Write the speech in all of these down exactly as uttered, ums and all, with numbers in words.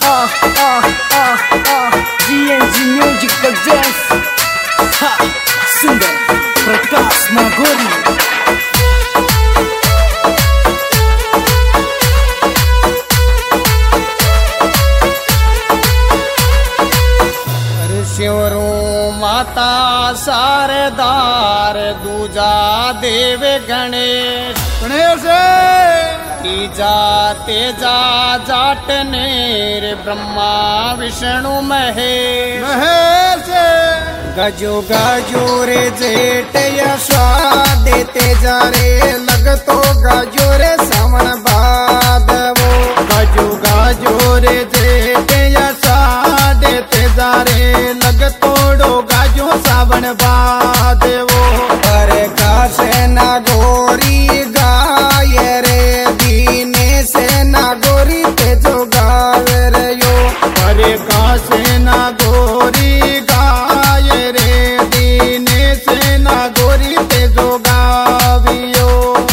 ah, ah, ah, ah. G N G Music presents ha, Sundar Prakash Nagori. शिवरू माता सारदार दूजा देव गणेश गणेश तीजा तेजा जाटनेर ब्रह्मा विष्णु महेश महेश गजो गजो रे जेठ यशा देते जा रे लगतो गजो रे श्रवण भादवो गजो गजो रे जेठ यशा देते जा रे लगतोड़ो गाजो सावन भादवो पर कासे नागोरी गाय रे दीने से नागोरी ते जो गावे रे यो पर कासे नागोरी गाय रे दीने से नागोरी ते जो गावियो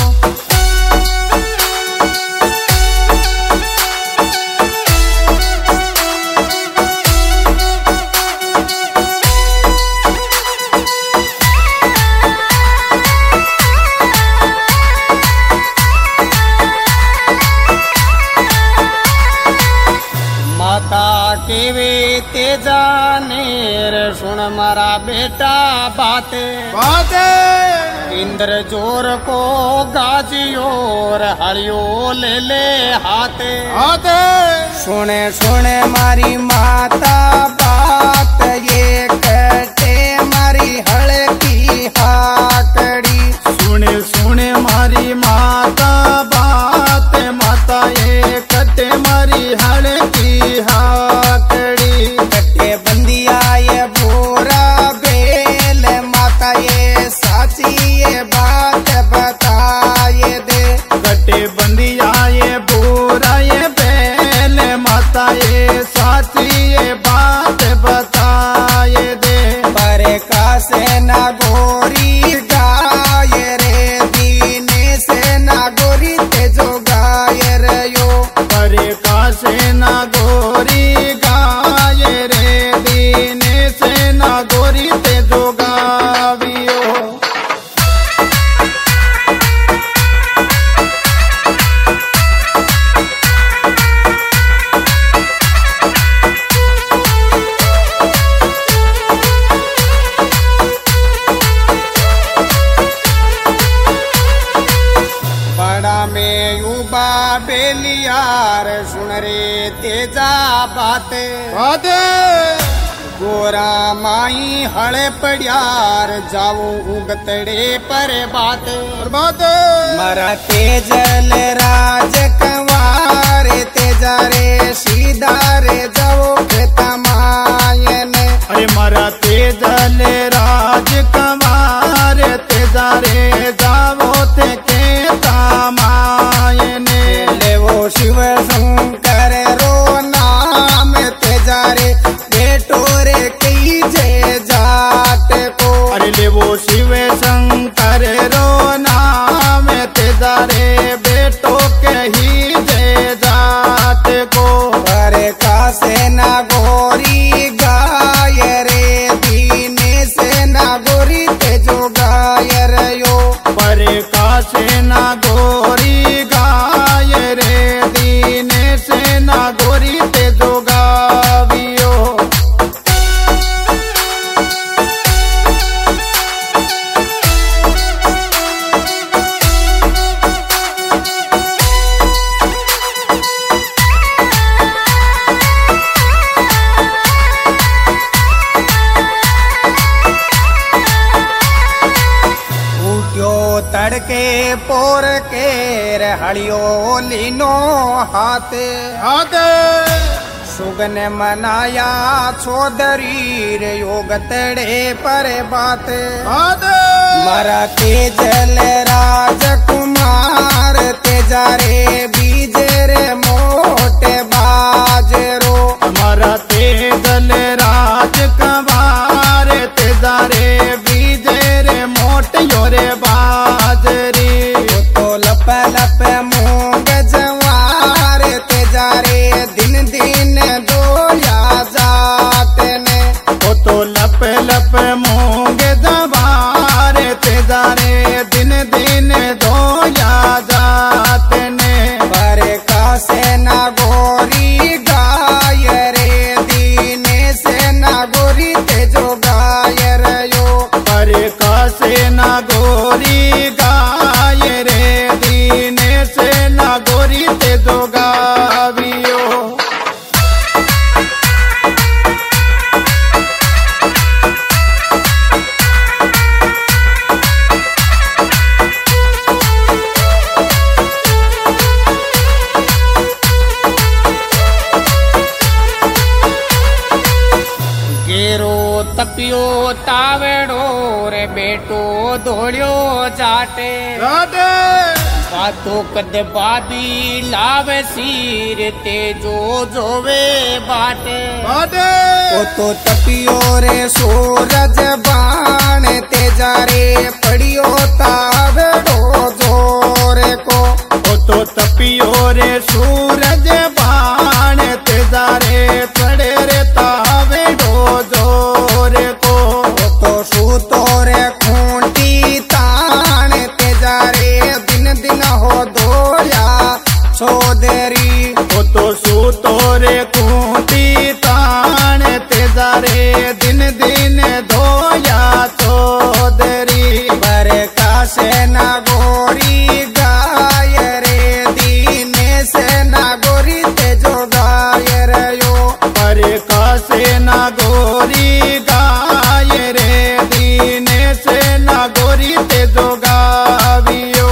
केवे तेजा नेर सुन मारा बेटा बाते बाते इंद्र जोर को गाजियोर हरियो ले ले हाथे हाथे सुने सुने मारी माता बात ये कटे मारी हड़की हाकड़ी सुने सुने मारी माता बात माता ये कटे मारी हड़की हाकड़ी कटे बंदिया ये बोरा बेल माता ये साची ये बात बताए दे कटे बंदिया ये बोरा ये बेल माता ये साची ये बात बताए दे परे का से नागोरी गाय रे दीने से नागोरी ते जो गाय रे यो परे का से नागोरी गाय रे दीने से नागोरी ते जो गावियो में युबा बेलियार सुन रे तेजा बाते बाते गोरा माई हड़े पड़ियार जाओ उगतड़े पर बाते बाते मरा तेजल राज कंवार तेजा रे सीधा रे जाओ खेता मायन अरे मरा तेजल राज कंवार तेजा रे जाओ ते खेता मायने ले वो शिव शंकर रो नाम तेजा रे बेटो रे कई जे जाट को अरे ले वो शिव शंकर रो नाम तेजा रे बेटो के ही जे जाट को अरे का से नागोरी गाय रे दीने से नागोरी ते जो गाय रे यो परे का से नागोरी गाय रे दीने से नागोरी ते जो गावियो तड़के पोर के हड़ियो लीनो हाथे हाथे सुगन मनाया छोदरी रे योग तड़े पर बात हाथे मरा तेजल राजकुमार तेजा रे बीज रे मोटे बाजरो मरा तेजल राजकुमार तेजा रे बीज रे मोटे योरे बाजरी तो लप लप मूंग जवार तेजा रे दिन दिन ते जो गावियो। तपियो तावेड़ो रे बेटो दौड़ियो जाटे जाटे बातों कद बादी लावे सीर ते जो जोवे बाटे बाटे ओ तो तपियो रे सूरज बाण तेजा रे पड़ियो तावेड़ो जोरे को। ओ तो तपियो रे सूरज बाण तेजा रे पड़े रे तावेड़ो जोरे को। ओ तो सूतो रे खूंटी ताण तेजा रे दिन दिन हो दोया छोदेरी। ओ तो सूतो रे खूंटी ताण तेजा रे दिन दिन धोया छोदेरी। बरे का से ना गोरी गाय रे दीने से ना गोरी तेजो गाय रे यो। बरे का से ना गोरी गाय रे दीने से ना गोरी तेजो गावियो।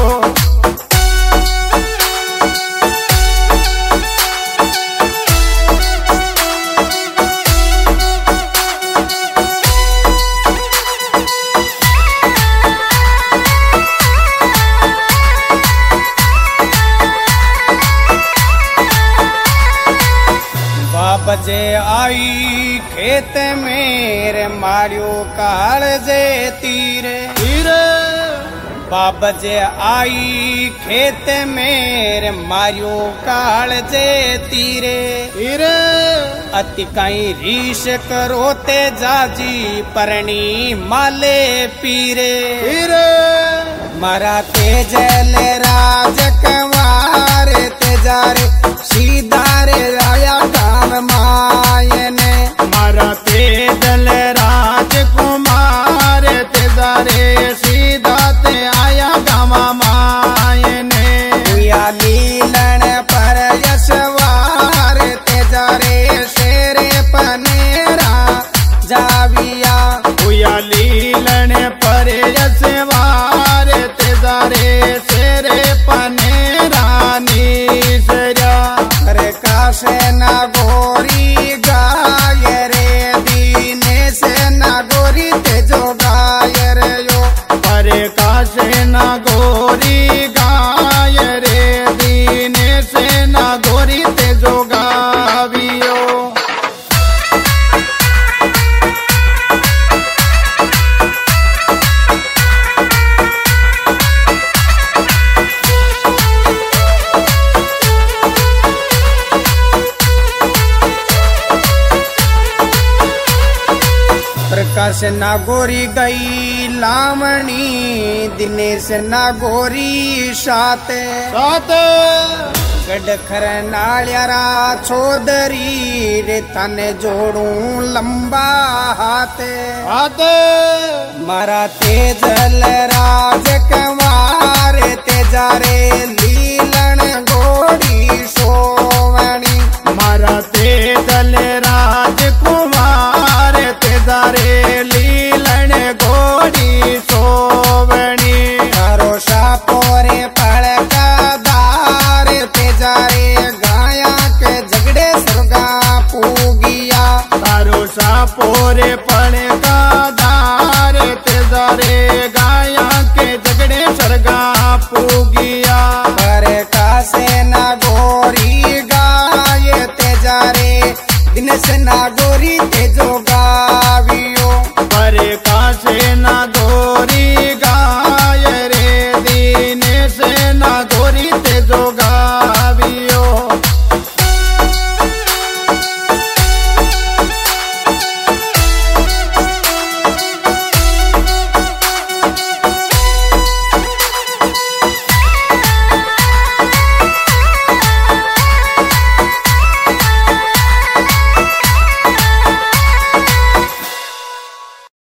बजे आई खेत मेरे मारियो काल जे तीरे तीरे। बाबजे आई खेत मेरे मारियो काल जे तीरे तीरे। अति कई रीश करो ते जाजी परणी माले पीरे पीरे। मरा तेजल राज कंवार तेजारे सीधा रे आया गाम मायने। मारा तेजल राजकुमार तेजारे सीधा ते आया गाम मायने। हुआ लीलन पर यशवार तेजारे शेरे पनेरा जाविया। हुआ लीलन पर यशवार तेजारे शेरे पनेरा नीसरा। अरे कासे ना गोरी गाय रे दीने से ना गोरी तेजो गाय रे यो। अरे कासे ना गोरी गाय रे दीने से ना गोरी तेजो गावियो। प्रकाश नागोरी गई लामणी दिनेश नागोरी साते साते। गडखर नालियारा छोदरी रे तने जोड़ू लंबा हाथे हाथे। मारा तेजल राज कंवार तेजा रे लीलन गोड़ी